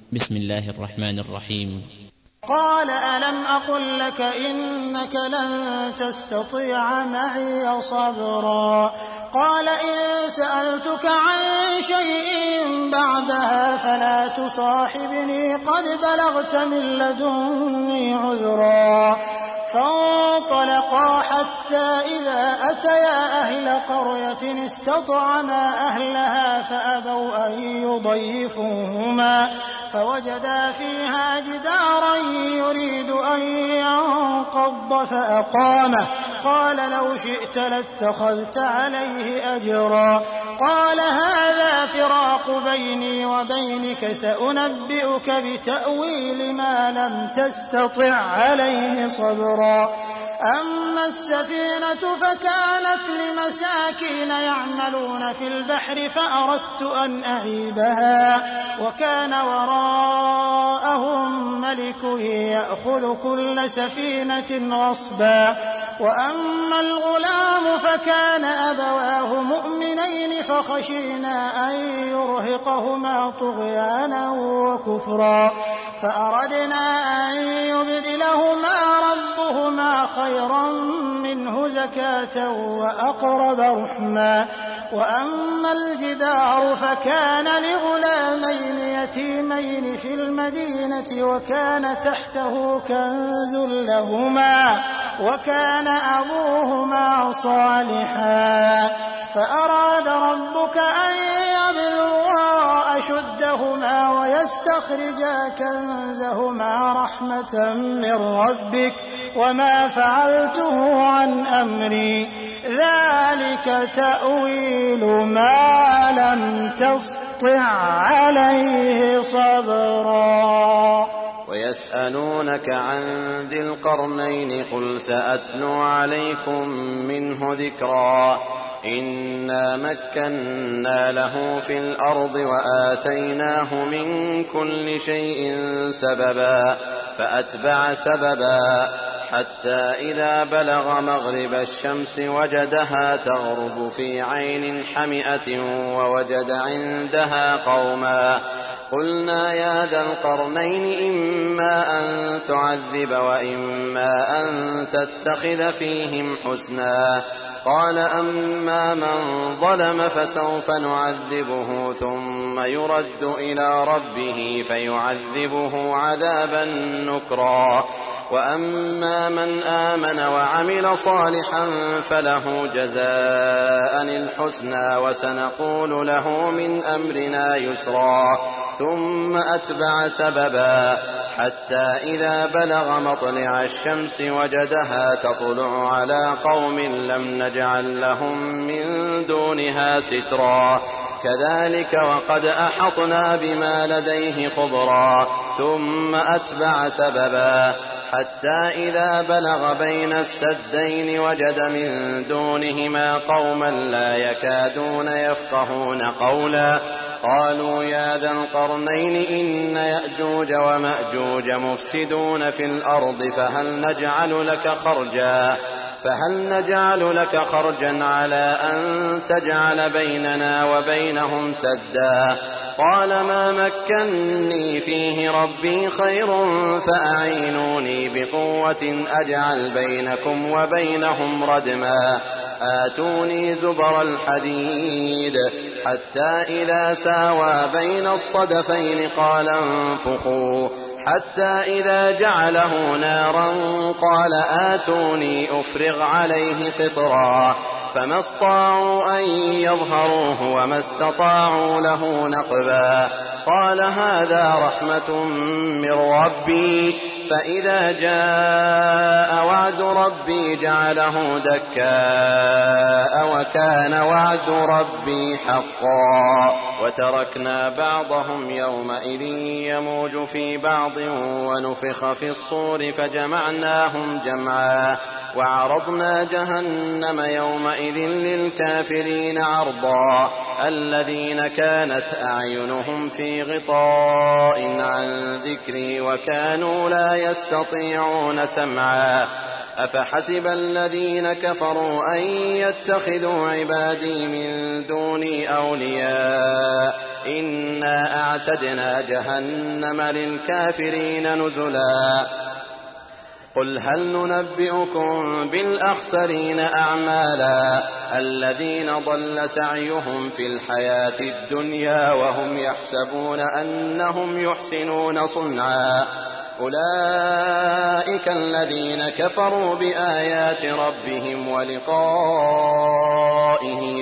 بسم الله الرحمن الرحيم. قال ألم أقل لك إنك لن تستطيع معي صبرا قال إن سألتك عن شيء بعدها فلا تصاحبني قد بلغت من لدني عذرا فانطلقا حتى إذا أتيا أهل قرية استطعما أهلها فأبوا أن يضيفوهما فوجدا فيها جدارا يريد أن ينقض فأقامه قال لو شئت لاتخذت عليه أجرا قال هذا فراق بيني وبينك سأنبئك بتأويل ما لم تستطع عليه صبرا أما السفينة فكانت لمساكين يعملون في البحر فأردت أن أعيبها وكان وراءهم ملك يأخذ كل سفينة غصبا وأما الغلام فكان أبواه مؤمنين فخشينا أن يرهقهما طغيانا وكفرا فأردنا أن يبدلهما ربهما خيرا منه زكاة وأقرب رحما وأما الجدار فكان لغلامين يتيمين في المدينة وكان تحته كنز لهما وكان أبوهما صالحا فأراد ربك أن يبلغا أشدهما ويستخرجا كنزهما رحمة من ربك وما فعلته عن أمري ذلك تأويل ما لم تسطع عليه صبرا ويسألونك عن ذي القرنين قل سأتلو عليكم منه ذكرا إنا مكنا له في الأرض وآتيناه من كل شيء سببا فأتبع سببا حتى إذا بلغ مغرب الشمس وجدها تغرب في عين حمئة ووجد عندها قوما قلنا يا ذا القرنين إما أن تعذب وإما أن تتخذ فيهم حسنا قال أما من ظلم فسوف نعذبه ثم يرد إلى ربه فيعذبه عذابا نكرا وأما من آمن وعمل صالحا فله جزاء الحسنى وسنقول له من أمرنا يسرا ثم أتبع سببا حتى إذا بلغ مطلع الشمس وجدها تطلع على قوم لم نجعل لهم من دونها سترا كذلك وقد أحطنا بما لديه خبرا ثم أتبع سببا حتى إذا بلغ بين السدين وجد من دونهما قوما لا يكادون يفقهون قولا قالوا يا ذا القرنين إن يأجوج ومأجوج مفسدون في الأرض فهل نجعل لك خرجا على أن تجعل بيننا وبينهم سدا قال ما مكني فيه ربي خير فأعينوني بقوة أجعل بينكم وبينهم ردما آتوني زبر الحديد حتى إذا ساوى بين الصدفين قال انفخوا حتى إذا جعله نارا قال آتوني أفرغ عليه قطرا فما استطاعوا أن يظهروه وما استطاعوا له نقبا قال هذا رحمة من ربي فإذا جاء وعد ربي جعله دكاء وكان وعد ربي حقا وتركنا بعضهم يومئذ يموج في بعض ونفخ في الصور فجمعناهم جمعا وعرضنا جهنم يومئذ للكافرين عرضا الذين كانت أعينهم في غطاء عن ذكري وكانوا لا يستطيعون سمعا أفحسب الذين كفروا أن يتخذوا عبادي من دوني أولياء إنا أعتدنا جهنم للكافرين نزلا قل هل ننبئكم بالأخسرين أعمالا الذين ضل سعيهم في الحياة الدنيا وهم يحسبون أنهم يحسنون صنعا أولئك الذين كفروا بآيات ربهم ولقائه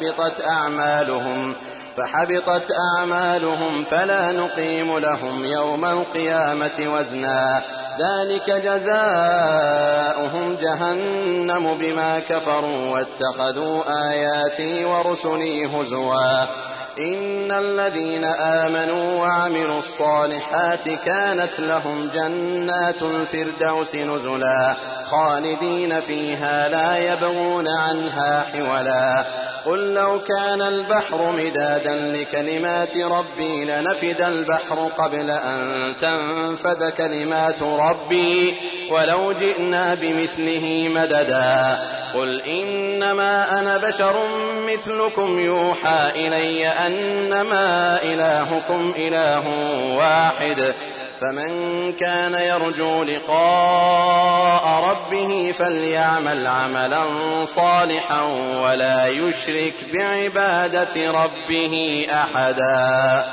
فحبطت أعمالهم فلا نقيم لهم يوم القيامة وزنا ذلك جزاؤهم جهنم بما كفروا واتخذوا آياتي ورسلي هزوا إن الذين آمنوا وعملوا الصالحات كانت لهم جنات الفردوس نزلا خالدين فيها لا يبغون عنها حولا قل لو كان البحر مدادا لكلمات ربي لنفد البحر قبل أن تنفد كلمات ربي ولو جئنا بمثله مددا قل إنما أنا بشر مثلكم يوحى إلي أنما إلهكم إله واحد فمن كان يرجو لقاء ربه فليعمل عملا صالحا ولا يشرك بعبادة ربه أحدا.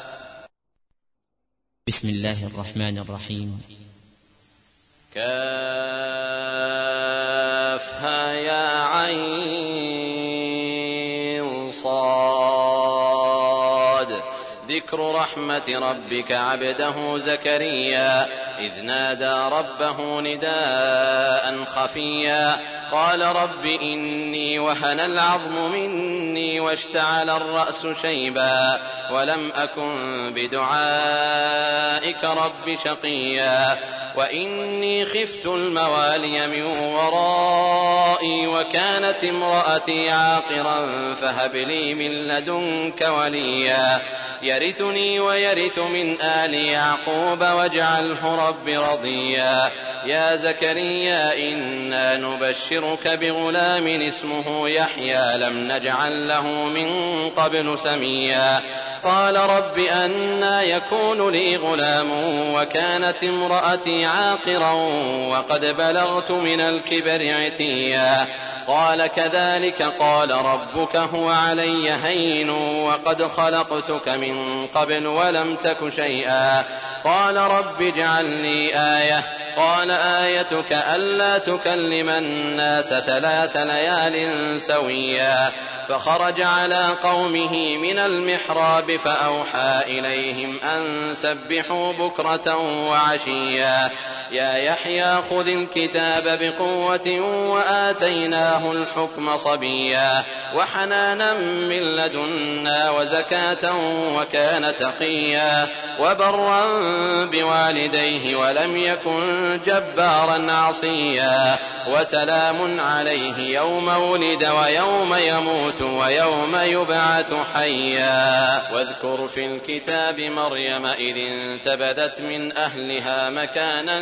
بسم الله الرحمن الرحيم. كافها يا عين صاد ذكر رحمة ربك عبده زكريا إذ نادى ربه نداء خفيا قال رب إني وهن العظم مني واشتعل الرأس شيبا ولم أكن بدعائك رب شقيا وإني خفت الموالي من ورائي وكانت امرأتي عاقرا فهب لي من لدنك وليا يرثني ويرث من آل يعقوب واجعله رب رضيا يا زكريا إنا نبشرك بغلام اسمه يحيى لم نجعل له من قبل سميا قال رب أنى يكون لي غلام وكانت امرأتي عاقرا وقد بلغت من الكبر عتيا قال كذلك قال ربك هو علي هين وقد خلقتك من قبل ولم تك شيئا قال رب اجعل لي آية قال آيتك ألا تكلم الناس 3 ليال سويا فخرج على قومه من المحراب فأوحى إليهم أن سبحوا بكرة وعشيا يا يحيى خذ الكتاب بقوة وآتيناه الحكم صبيا وحنانا من لدنا وزكاة وكان تقيا وبرا بوالديه ولم يكن جبارا عصيا وسلام عليه يوم ولد ويوم يموت ويوم يبعث حيا واذكر في الكتاب مريم إذ انتبذت من أهلها مكانا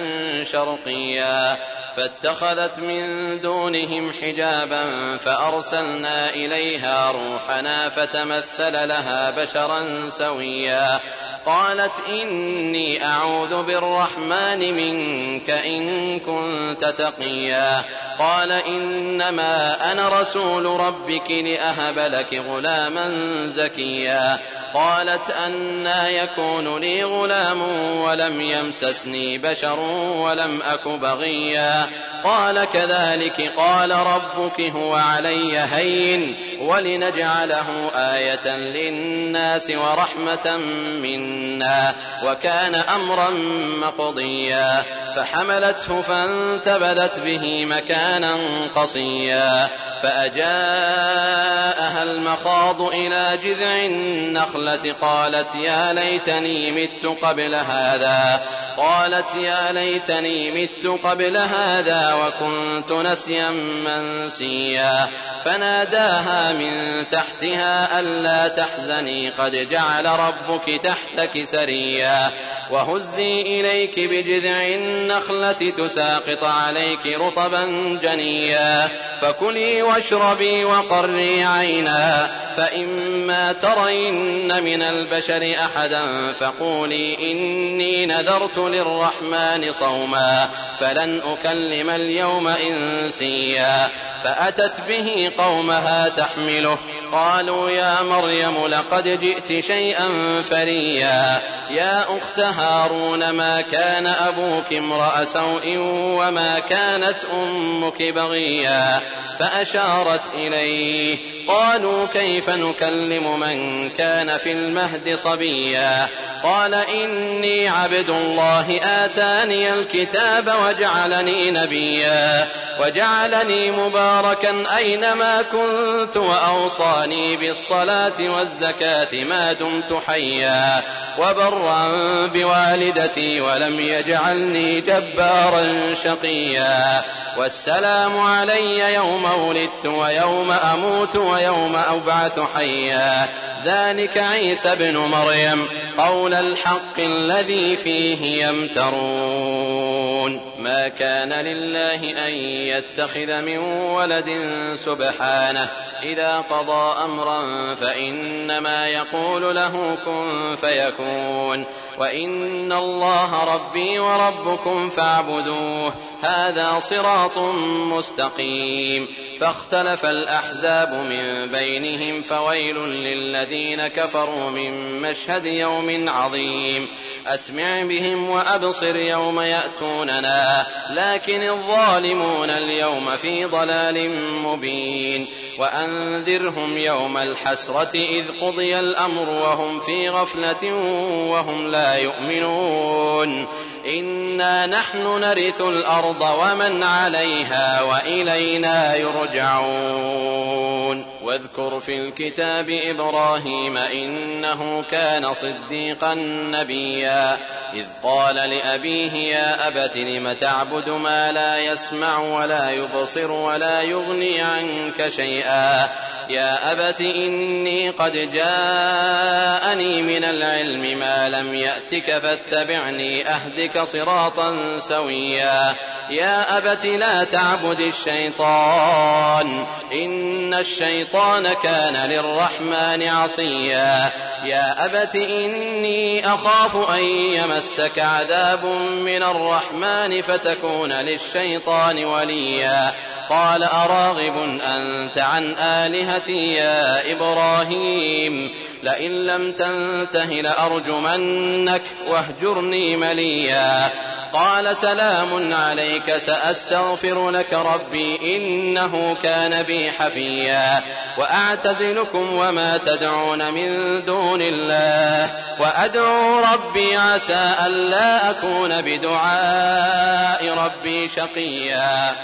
شرقيا فاتخذت من دونهم حجابا فأرسلنا إليها روحنا فتمثل لها بشرا سويا قالت إني أعوذ بالرحمن منك إن كنت تقيا قال إنما أنا رسول ربك لأهب لك غلاما زكيا قالت أنى يكون لي غلام ولم يمسسني بشر ولم أك بغيا قال كذلك قال ربك هو علي هين ولنجعله آية للناس ورحمة منا وكان أمرا مقضيا فحملته فانتبذت به مكانا قصيا فأجاءها المخاض إلى جذع النخلة قالت يا ليتني مت قبل هذا وكنت نسيا منسيا فناداها من تحتها ألا تحزني قد جعل ربك تحتك سريا وهزي إليك بجذع النخلة تساقط عليك رطبا جنيا فكلي واشربي وقري عينا فإما ترين من البشر أحدا فقولي إني نذرت للرحمن صوما فلن أكلم اليوم إنسيا فأتت به قومها تحمله قالوا يا مريم لقد جئت شيئا فريا يا أخت هارون ما كان أبوك امرأ سوء وما كانت أمك بغيا فأشارت إليه قالوا كيف نكلم من كان في المهد صبيا قال إني عبد الله آتاني الكتاب وجعلني نبيا وجعلني مباركا أينما كنت وأوصاني بالصلاة والزكاة ما دمت حيا وبرا بوالدتي ولم يجعلني جبارا شقيا والسلام علي يوم ولدت ويوم أموت ويوم أبعث حيا ذلك عيسى بن مريم قول الحق الذي فيه يمترون ما كان لله أن يتخذ من ولد سبحانه إذا قضى أمرا فإنما يقول له كن فيكون وإن الله ربي وربكم فاعبدوه هذا صراط مستقيم فاختلف الأحزاب من بينهم فويل للذين كفروا من مشهد يوم عظيم أسمع بهم وأبصر يوم يأتوننا لكن الظالمون اليوم في ضلال مبين وأنذرهم يوم الحسرة إذ قضي الأمر وهم في غفلة وهم لا يؤمنون إنا نحن نرث الأرض ومن عليها وإلينا يرجعون واذكر في الكتاب إبراهيم إنه كان صديقا نبيا إذ قال لأبيه يا أبت لم تعبد ما لا يسمع ولا يبصر ولا يغني عنك شيئا يا أبت إني قد جاءني من العلم ما لم يأتك فاتبعني أهدك صراطا سويا يا أبت لا تعبد الشيطان إن الشيطان كان للرحمن عصيا يا أبت إني أخاف أن يمسك عذاب من الرحمن فتكون للشيطان وليا قال أراغب أنت عن آلهتي يا إبراهيم لئن لم تنته لأرجمنك واهجرني مليا قال سلام عليك سأستغفر لك ربي إنه كان بي حفيا وأعتزلكم وما تدعون من دون الله وأدعو ربي عسى ألا أكون بدعاء ربي شقيا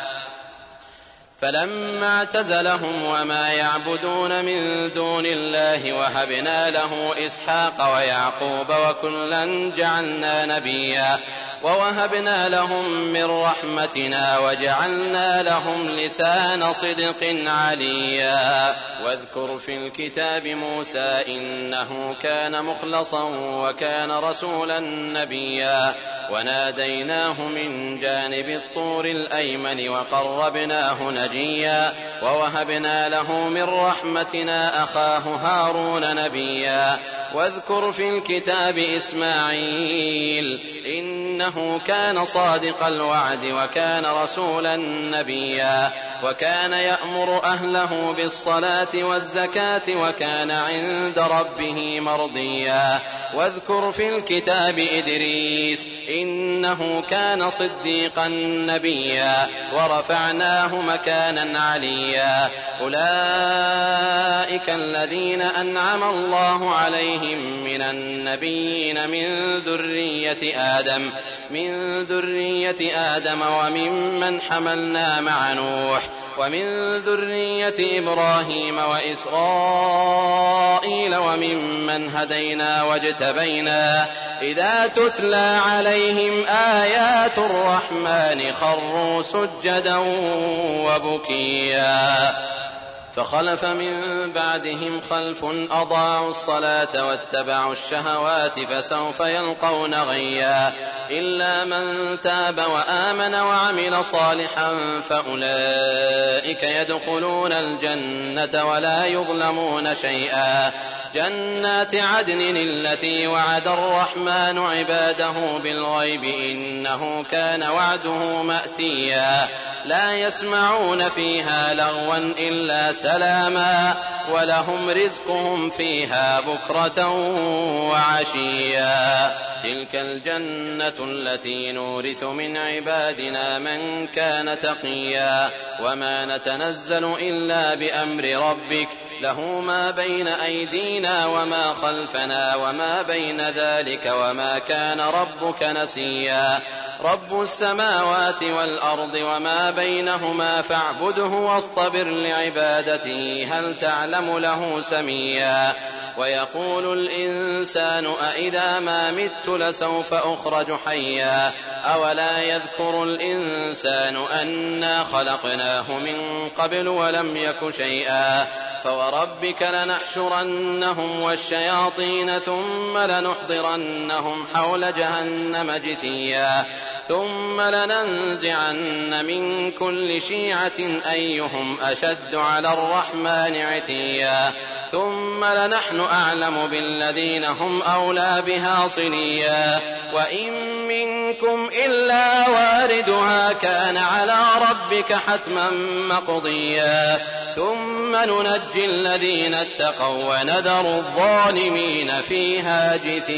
فلما اعتزلهم وما يعبدون من دون الله وهبنا له إسحاق ويعقوب وكلا جعلنا نبيا ووهبنا لهم من رحمتنا وجعلنا لهم لسان صدق عليا واذكر في الكتاب موسى إنه كان مخلصا وكان رسولا نبيا وناديناه من جانب الطور الأيمن وقربناه نجيا ووهبنا له من رحمتنا أخاه هارون نبيا واذكر في الكتاب إسماعيل إنه كان صادق الوعد وكان رسولا نبيا وكان يأمر أهله بالصلاة والزكاة وكان عند ربه مرضيا واذكر في الكتاب إدريس إنه كان صديقا نبيا ورفعناه مكانا عليا أولئك الذين أنعم الله عليهم من النبيين من ذرية آدم وممن حملنا مع نوح ومن ذرية إبراهيم وإسرائيل وممن هدينا واجتبينا إذا تتلى عليهم آيات الرحمن خروا سجدا وبكيا فخلف من بعدهم خلف أضاعوا الصلاة واتبعوا الشهوات فسوف يلقون غيا إلا من تاب وآمن وعمل صالحا فأولئك يدخلون الجنة ولا يظلمون شيئا جنات عدن التي وعد الرحمن عباده بالغيب إنه كان وعده مأتيا لا يسمعون فيها لغوا إلا سلاما ولهم رزقهم فيها بكرة وعشيا تلك الجنة التي نورث من عبادنا من كان تقيا وما نتنزل إلا بأمر ربك له ما بين أيدينا وما خلفنا وما بين ذلك وما كان ربك نسيا رب السماوات والأرض وما بينهما فاعبده واصطبر لعبادته هل تعلم له سميا ويقول الإنسان أإذا ما مت لسوف أخرج حيا أولا يذكر الإنسان أنا خلقناه من قبل ولم يك شيئا فوربك لنحشرنهم والشياطين ثم لنحضرنهم حول جهنم جثيا ثم لننزعن من كل شيعة أيهم أشد على الرحمن عتيا ثم لنحن أعلم بالذين هم أولى بها صليا وإن منكم إلا واردها كان على ربك حتما مقضيا ثم ننجي الذين اتقوا ونذر الظالمين فيها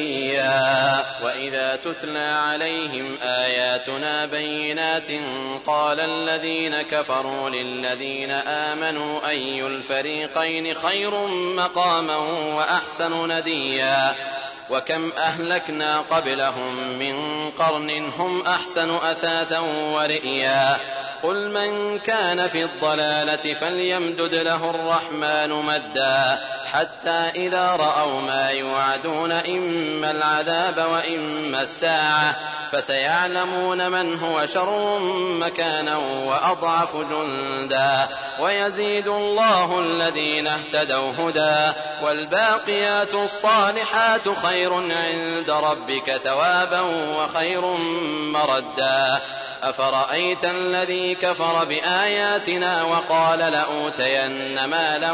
جثيا وإذا تتلى عليهم آياتنا بينات قال الذين كفروا للذين آمنوا أي الفريقين خير مقاما وأحسن نديا وكم أهلكنا قبلهم من قرن هم أحسن أثاثا ورئيا قل من كان في الضلالة فليمدد له الرحمن مدا حتى إذا رأوا ما يوعدون إما العذاب وإما الساعة فسيعلمون من هو شر مكانا وأضعف جندا ويزيد الله الذين اهتدوا هدى والباقيات الصالحات خير عند ربك ثوابا وخير مردا أفرأيت الذي كفر بآياتنا وقال لأوتين مالا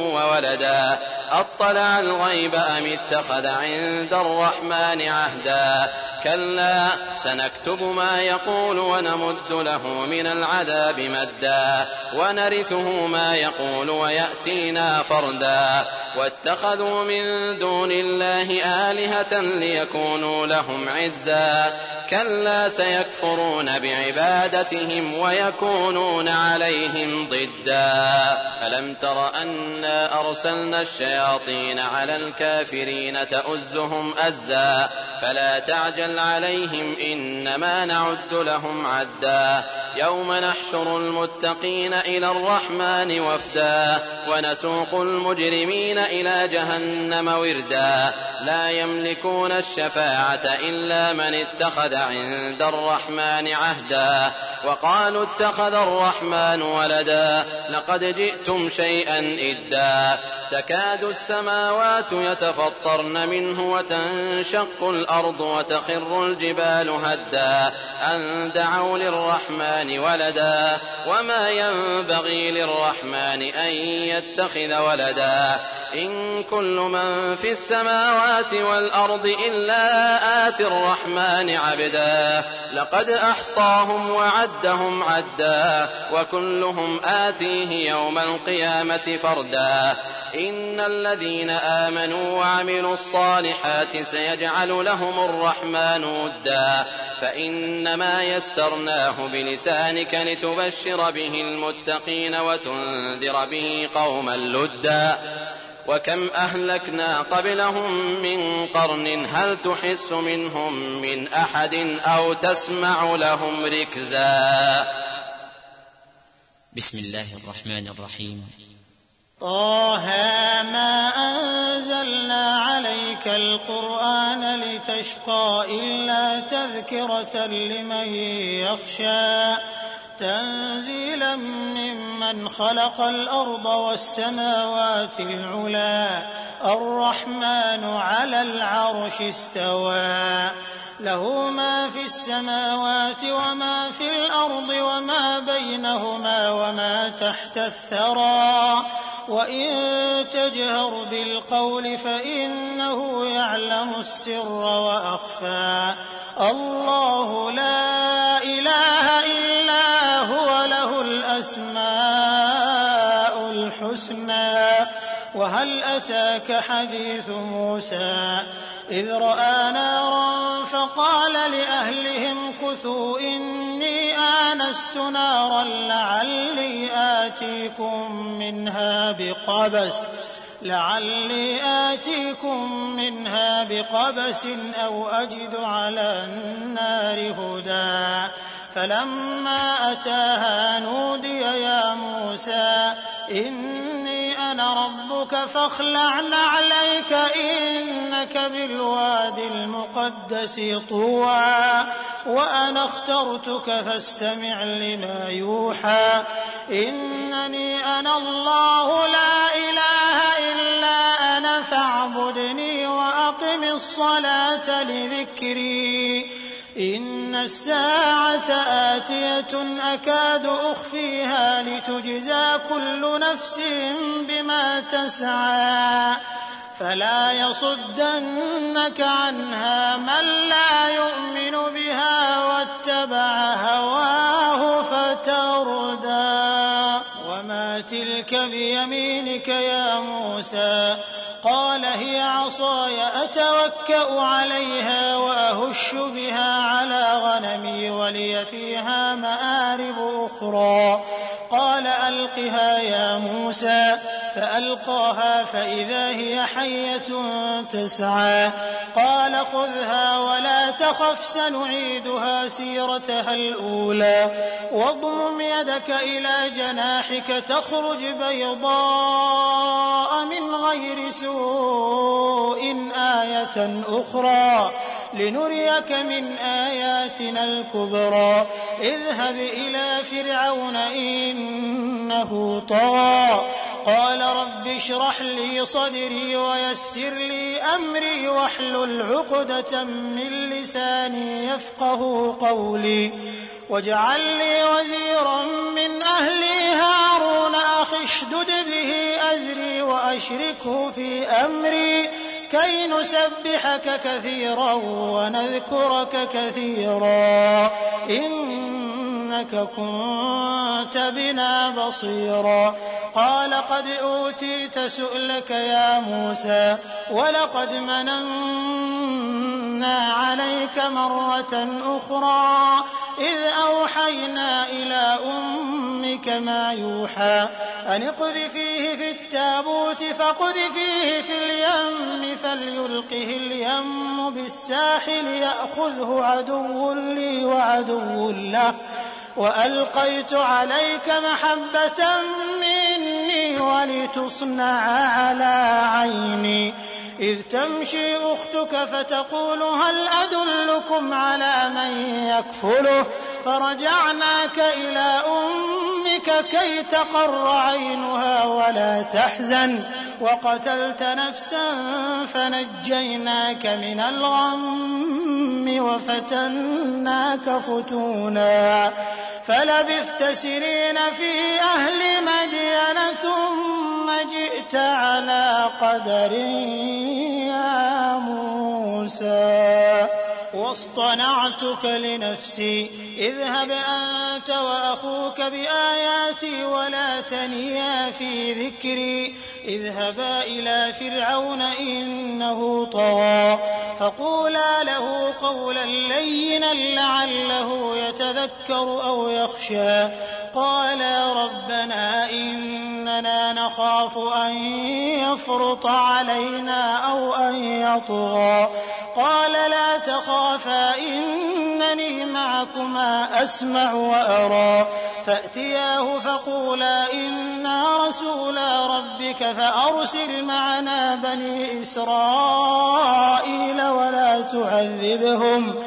وولدا أطلع الغيب أم اتخذ عند الرحمن عهدا كلا سنكتب ما يقول ونمد له من العذاب مدا ونرثه ما يقول ويأتينا فردا واتخذوا من دون الله آلهة ليكونوا لهم عزا كلا سيكفرون بعبادتهم ويكونون عليهم ضدا ألم تر أنا أرسلنا الشياطين على الكافرين تؤزهم أزا فلا تعجل عليهم إنما نعد لهم عدا يوم نحشر المتقين إلى الرحمن وفدا ونسوق المجرمين إلى جهنم وردا لا يملكون الشفاعة إلا من اتخذ عند الرحمن عهدا وقالوا اتخذ الرحمن ولدا لقد جئتم شيئا إدا تكاد السماوات يتفطرن منه وتنشق الأرض وتخر الجبال هدا أن دعوا للرحمن ولدا وما ينبغي للرحمن أن يتخذ ولدا إن كل من في السماوات والأرض إلا آتي الرحمن عبدا لقد أحصاهم وعدهم عدا وكلهم آتيه يوم القيامة فردا إن الذين آمنوا وعملوا الصالحات سيجعل لهم الرحمن ودا فإنما يسرناه بلسانك لتبشر به المتقين وتنذر به قوما لدا وكم أهلكنا قبلهم من قرن هل تحس منهم من أحد أو تسمع لهم ركزا. بسم الله الرحمن الرحيم. طه ما أنزلنا عليك القرآن لتشقى إلا تذكرة لمن يخشى تنزيلا ممن خلق الأرض والسماوات العلى الرحمن على العرش استوى له ما في السماوات وما في الأرض وما بينهما وما تحت الثرى وإن تجهر بالقول فإنه يعلم السر وأخفى الله لا إله إلا هو له الأسماء الحسنى وهل أتاك حديث موسى إذ رأى نارا فقال لأهلهم كثوا إني آنست نارا لعلي آتيكم منها بقبس أو أجد على النار هدى فلما أتاها نودي يا موسى إني أنا ربك فاخلع نعليك إنك بالواد المقدس طوى وأنا اخترتك فاستمع لما يوحى إنني أنا الله لا إله إلا أنا فاعبدني وأقم الصلاة لذكري إن الساعة آتية أكاد أخفيها لتجزى كل نفس بما تسعى فلا يصدنك عنها من لا يؤمن بها واتبع هواه فتردى وما تلك بيمينك يا موسى قال هي عصاي أتوكأ عليها وأهش بها على غنمي ولي فيها مآرب أخرى قال ألقها يا موسى فألقاها فإذا هي حية تسعى قال خذها ولا تخف سنعيدها سيرتها الأولى واضمم يدك إلى جناحك تخرج بيضاء من غير سوء آية أخرى لنريك من آياتنا الكبرى اذهب إلى فرعون إنه طغى قال رب اشرح لي صدري ويسر لي أمري واحلل عقدة من لساني يفقه قولي واجعل لي وزيرا من أهلي هارون أخي اشدد به أزري وأشركه في أمري كي نسبحك كثيرا ونذكرك كثيرا إنك كنت بنا بصيرا قال قد أوتيت سؤلك يا موسى ولقد مننا عليك مرة أخرى إذ أوحينا إلى أمك ما يوحى أن اقذفيه في التابوت فاقذفيه في اليم فليلقه اليم بالساحل يأخذه عدو لي وعدو له وألقيت عليك محبة مني ولتصنع على عيني إذ تمشي أختك فتقول هل أدلكم على من يكفله فرجعناك إلى أمك كي تقر عينها ولا تحزن وقتلت نفسا فنجيناك من الغم وفتناك فتونا فلبثت سنين في أهل مدين ثم جئت على قدر يا موسى واصطنعتك لنفسي اذهب أنت وأخوك بآياتي ولا تنيا في ذكري اذهبا إلى فرعون إنه طغى فقولا له قولا لينا لعله يتذكر أو يخشى قالا ربنا إننا نخاف أن يفرط علينا أو أن يطغى قال لا تخافا إنني معكما أسمع وأرى فأتياه فقولا إنا رسولا ربك فأرسل معنا بني إسرائيل ولا تعذبهم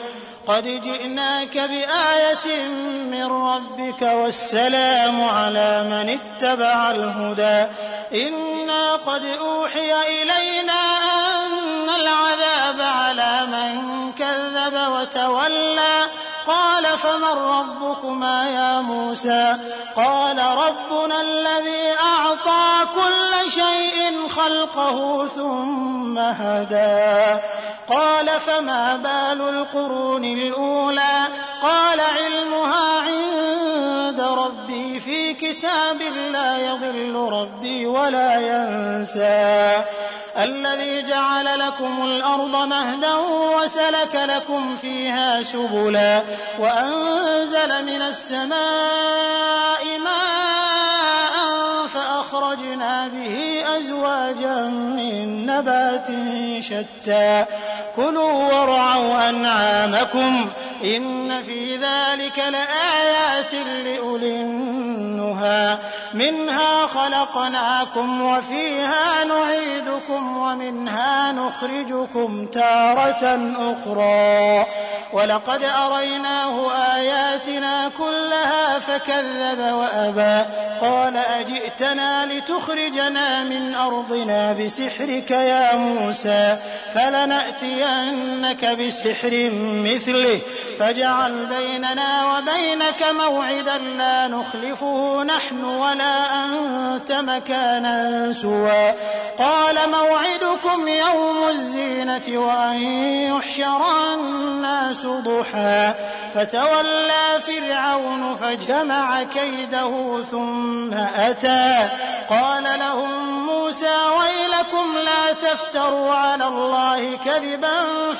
قد جئناك بآية من ربك والسلام على من اتبع الهدى إنا قد أوحي إلينا أن العذاب على من كذب وتولى قال فمن ربكما يا موسى قال ربنا الذي أعطى كل شيء خلقه ثم هدى قال فما بال القرون الأولى قال علمها عند ربي في كتاب لا يضل ربي ولا ينسى الذي جعل لكم الأرض مهدا وسلك لكم فيها سبلا وأنزل من السماء ماء فأخرجنا به أزواجا من نبات شتى كلوا وارعوا أنعامكم إن في ذلك لآيات لأولي النهى منها خلقناكم وفيها نعيدكم ومنها نخرجكم تارة أخرى ولقد أريناه آياتنا كلها فكذب وأبى قال أجئتنا لتخرجنا من أرضنا بسحرك يا موسى فلنأتينك بسحر مثله فاجعل بيننا وبينك موعدا لا نخلفه نحن ولا أنت مكانا سوى قال موعدكم يوم الزينة وأن يحشر الناس ضحى فتولى فرعون فجمع كيده ثم أتى قال لهم موسى ويلكم لا تفتروا على الله كذبا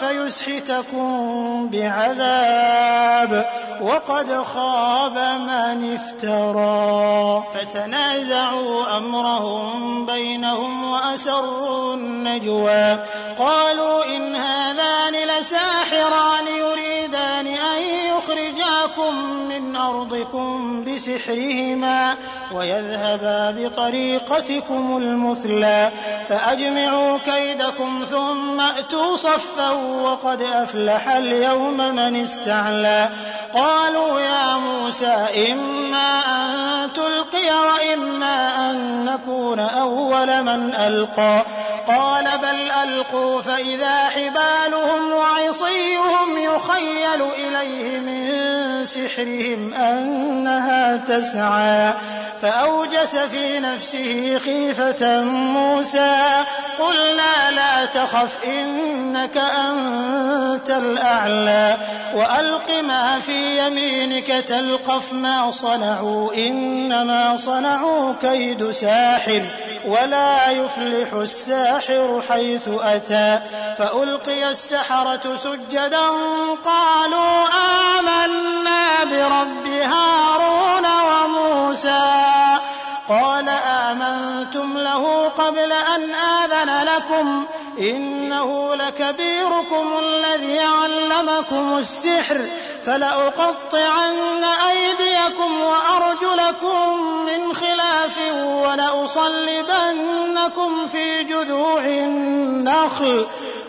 فيسحتكم بعذاب وقد خاب من افترى فتنازعوا أمرهم بينهم وأسروا النجوى قالوا إن هذان لساحران يريدان أن يخرجاكم من أرضكم بسحرهما ويذهبا بطريقتكم المثلى فأجمعوا كيدكم ثم أتوا صفا وقد أفلح اليوم من استعلى قالوا يا موسى إما أن تلقي وإما أن نكون أول من ألقى قال بل ألقوا فإذا حبالهم وعصيهم يخيل إليه من سحرهم أنها تسعى فأوجس في نفسه خيفة موسى قلنا لا تخف إنك أنت الأعلى وألق ما في يمينك تلقف ما صنعوا إنما صنعوا كيد ساحر ولا يفلح الساحر حيث أتى فألقي السحرة سجدا قالوا آمنا برب هارون وموسى قال آمنتم له قبل أن آذن لكم إنه لكبيركم الذي علمكم السحر فلأقطعن أيديكم وأرجلكم من خلاف ولأصلبنكم في جذوع النخل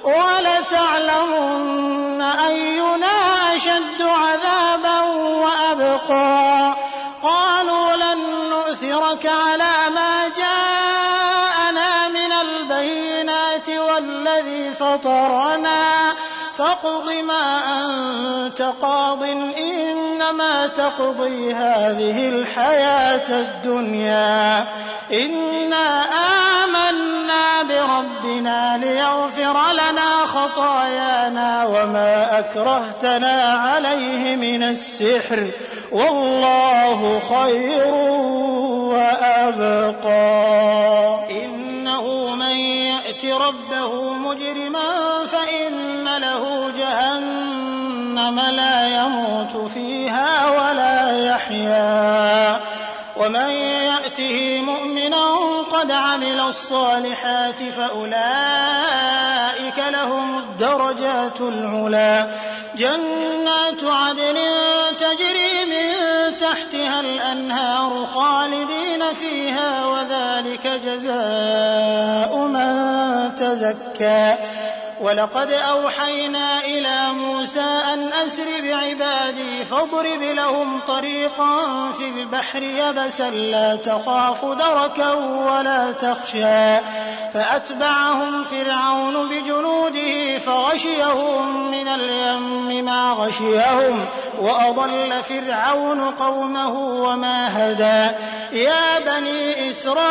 ولتعلمن أينا أشد عذابا وأبقى قالوا لن نؤثرك على ما جاءنا من البينات والذي فطرنا فاقض ما أنت قاض إنما تقضي هذه الحياة الدنيا إنا آمنا بربنا ليغفر لنا خطايانا وما أكرهتنا عليه من السحر والله خير وأبقى إنه من يأت ربه مجرما فإن له جهنم لا يموت فيها ولا يحيا ومن يأته مؤمنا قد عمل الصالحات فأولئك لهم الدرجات العلا جنات عدن تجري من تحتها الأنهار خالدين فيها وذلك جزاء من تزكى ولقد أوحينا إلى موسى أن أسر بعبادي فاضرب لهم طريقا في البحر يبسا لا تخاف دركا ولا تخشى فأتبعهم فرعون بجنوده فغشيهم من اليم ما غشيهم وأضل فرعون قومه وما هدى يا بني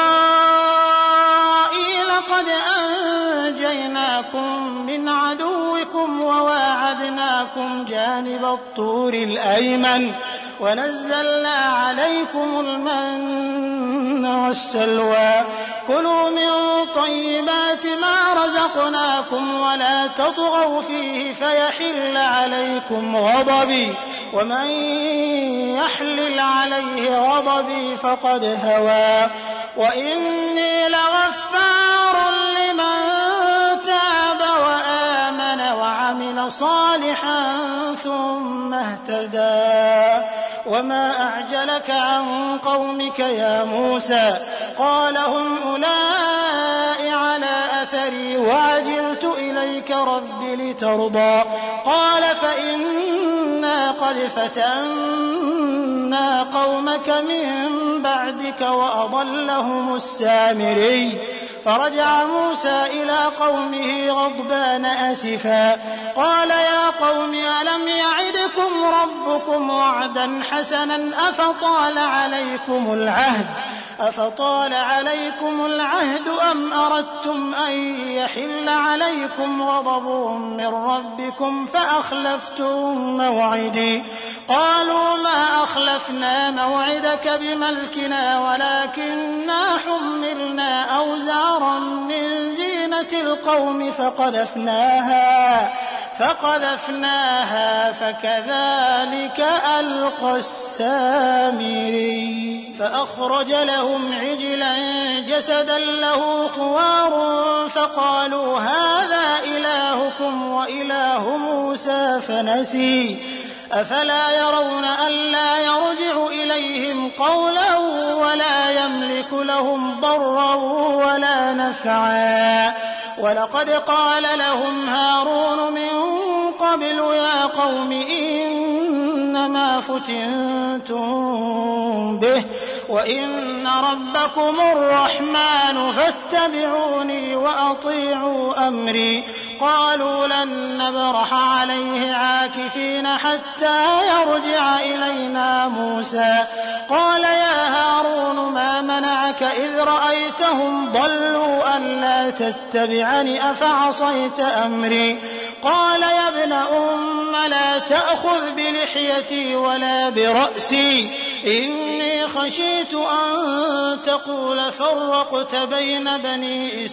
إسرائيل قد أنجيناكم من عدوكم وواعدناكم جانب الطور الأيمن ونزلنا عليكم المن والسلوى كلوا من طيبات ما رزقناكم ولا تطغوا فيه فيحل عليكم غضبي ومن يحلل عليه غضبي فقد هوى وإني لغفار لمن تاب وآمن وعمل صالحا ثم اهتدى وما أعجلك عن قومك يا موسى قال هم أولئك على أثري وعجلت إليك رب لترضى قال فإنا قد فتنا قومك من بعدك وأضلهم السامري فرجع موسى إلى قومه غضبان أسفا قال يا قوم ألم يعدكم ربكم وعدا حسنا أفطال عليكم العهد أم أردتم أن يحل عليكم غضب من ربكم فأخلفتم موعدي قالوا ما أخلفنا موعدك بملكنا ولكننا حملنا أوزارا من زينة القوم فقذفناها فكذلك ألقى السامري فأخرج لهم عجلا جسدا له خوار فقالوا هذا إلهكم وإله موسى فنسي أفلا يرون ألا يرجع إليهم قولا ولا يملك لهم ضرا ولا نفعا ولقد قال لهم هارون من قبل يا قوم إنما فتنتم به وإن ربكم الرحمن فاتبعوني وأطيعوا أمري قالوا لن نبرح عليه عاكفين حتى يرجع إلينا موسى قال يا هارون ما منعك إذ رأيتهم ضلوا ألا تتبعني أفعصيت أمري قال يا ابن أم لا تأخذ بلحيتي ولا برأسي إني خشيت أن تقول فرقت بين بني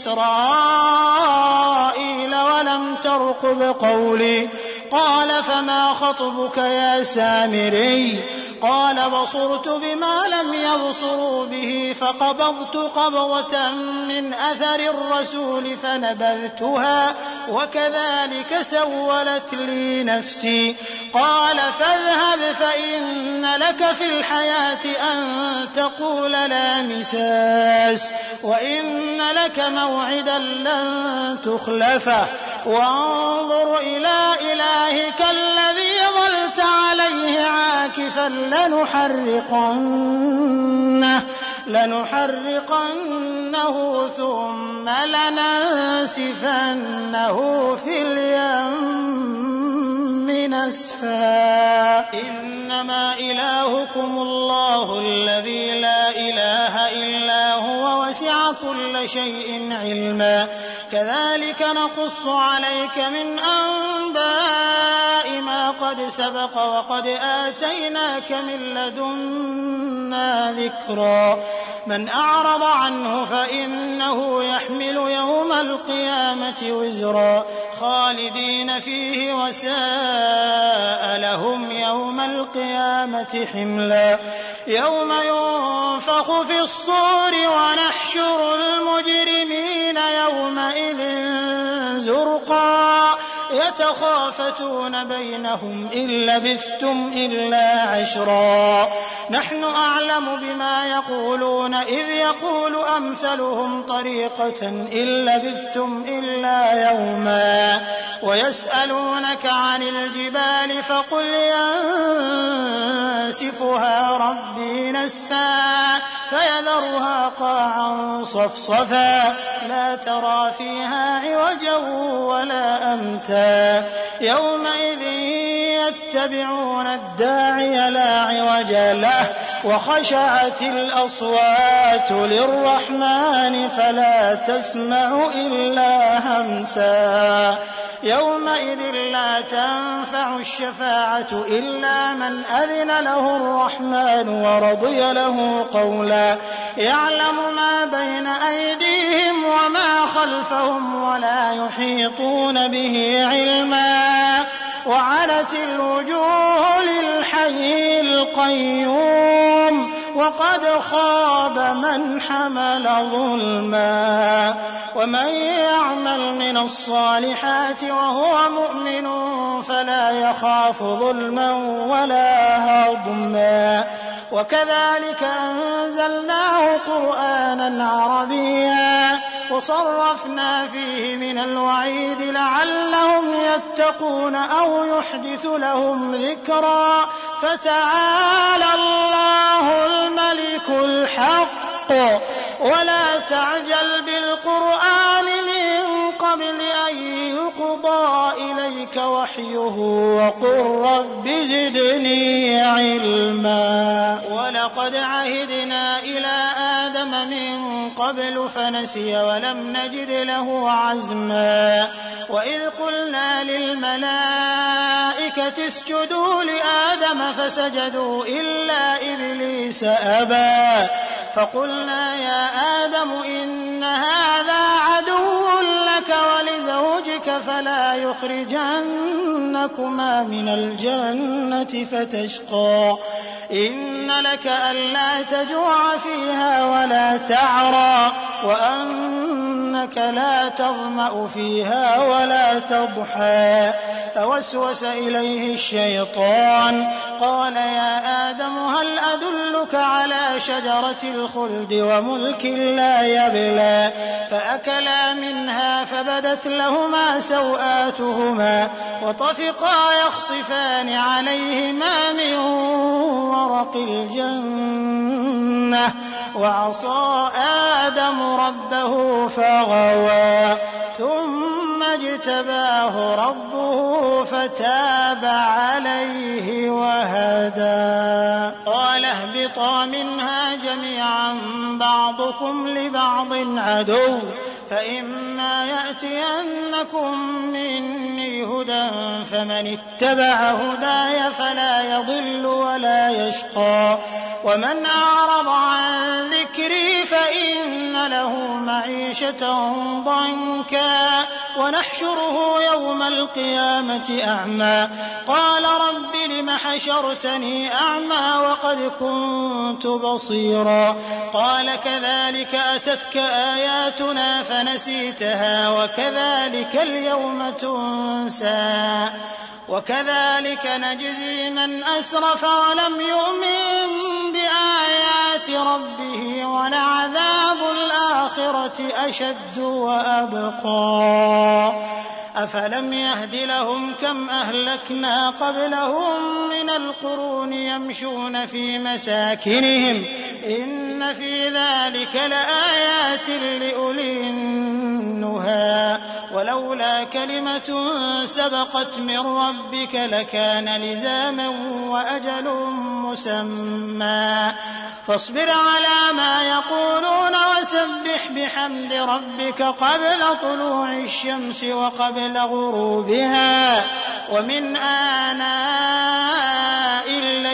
إسرائيل ولم ترقب قولي قال فما خطبك يا سامري قال بصرت بما لم يبصروا به فقبضت قبضة من أثر الرسول فنبذتها وكذلك سولت لي نفسي قال فاذهب فإن لك في الحياة أن تقول لا مساس وإن لك موعدا لن تخلفه وانظر إلى إلهك الذي ظلت عليه عاكفا لنحرقنه ثم لننسفنه في اليم نسفا إنما إلهكم الله الذي لا إله إلا هو وسع كل شيء علما كذلك نقص عليك من أنباء ما قد سبق وقد آتيناك من لدنا ذكرا من أعرض عنه فإنه يحمل يوم القيامة وزرا خالدين فيه وساء لهم يوم القيامة حملا يوم ينفخ في الصور ونحشر المجرمين يومئذ زرقا يتخافتون بينهم إن لبثتم إلا عشرا نحن أعلم بما يقولون إذ يقول أمثلهم طريقة إن لبثتم إلا يوما ويسألونك عن الجبال فقل ينسفها ربي نسفا فيذرها قاعا صفصفا لا ترى فيها عوجا ولا أمتا يومئذ يتبعون الداعي لا عوج له وخشعت الأصوات للرحمن فلا تسمع إلا همسا يومئذ لا تنفع الشفاعة إلا من أذن له الرحمن ورضي له قولا يعلم ما بين أيديهم وما خلفهم ولا يحيطون به علما وعنت الوجوه للحي القيوم وقد خاب من حمل ظلما ومن يعمل من الصالحات وهو مؤمن فلا يخاف ظلما ولا هضما وكذلك أنزلناه قرآنا عربيا وصرفنا فيه من الوعيد لعلهم يتقون أو يحدث لهم ذكرا فتعالى الله الملك الحق ولا تعجل بالقرآن من قبل أن يقضى إليك وحيه وقل رب زدني علما ولقد عهدنا إلى آدم من قبل فنسي ولم نجد له عزما وإذ قلنا للملائكة اسجدوا لآدم فسجدوا إلا إبليس أبى فقلنا يا آدم إن هذا عدو لك ولزوجك فلا يخرجنكما من الجنة فتشقى إن لك ألا تجوع فيها ولا تعرى وأنك لا تظمأ فيها ولا تضحى فوسوس إليه الشيطان قال يا آدم هل أدلك على شجرة الخلد وملك لا يبلى فأكلا منها فبدت لهما سوآتهما وطفقا يخصفان عليهما من ورق الجنة وعصى آدم ربه فغوى ثم اجتباه ربه فتاب عليه وهدى قال اهبطا منها جميعا بعضكم لبعض عدو فإما يأتينكم مني هدى فمن اتبع هداي فلا يضل ولا يشقى ومن أعرض عن ذكري فإن له معيشة ضنكا ونحشره يوم القيامة أعمى قال رب لم حشرتني أعمى وقد كنت بصيرا قال كذلك أتتك آياتنا فنسيتها وكذلك اليوم تنسى وكذلك نجزي من أسرف ولم يؤمن بآيات ربه ولعذاب الآخرة أشد وأبقى أفلم يهد لهم كم أهلكنا قبلهم من القرون يمشون في مساكنهم إن في ذلك لآيات لأولي النهى ولولا كلمة سبقت من ربك لكان لزاما وأجل مسمى فاصبر على ما يقولون وسبح بحمد ربك قبل طلوع الشمس وقبل غروبها ومن آناء الليل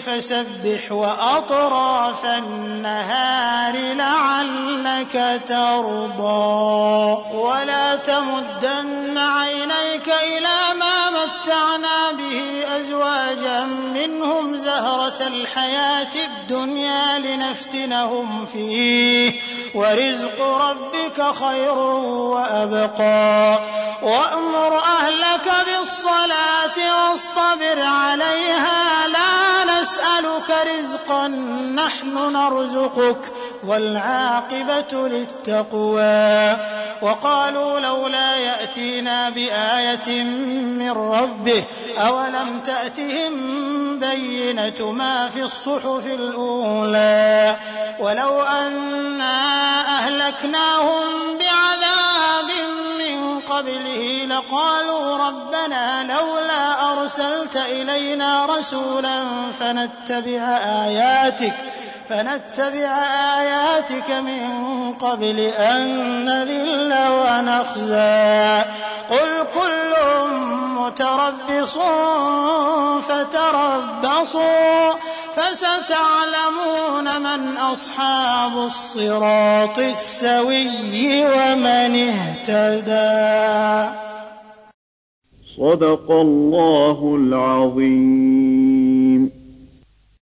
فسبح وأطراف النهار لعلك ترضى ولا تمدن عينيك إلى ما متعنا به أزواجا منهم زهرة الحياة الدنيا لنفتنهم فيه ورزق ربك خير وأبقى وأمر أهلك بالصلاة واصطبر عليها لا نسألك رزقا نحن نرزقك والعاقبة للتقوى وقالوا لولا يأتينا بآية من ربه أولم تأتهم بينة ما في الصحف الأولى ولو أنا أهلكناهم بعذاب من قبله لقالوا ربنا لولا أرسلت إلينا رسولا فنتبع آياتك من قبل أن نذل ونخزى قل كل متربص فتربصوا فستعلمون من أصحاب الصراط السوي ومن اهتدى. صدق الله العظيم.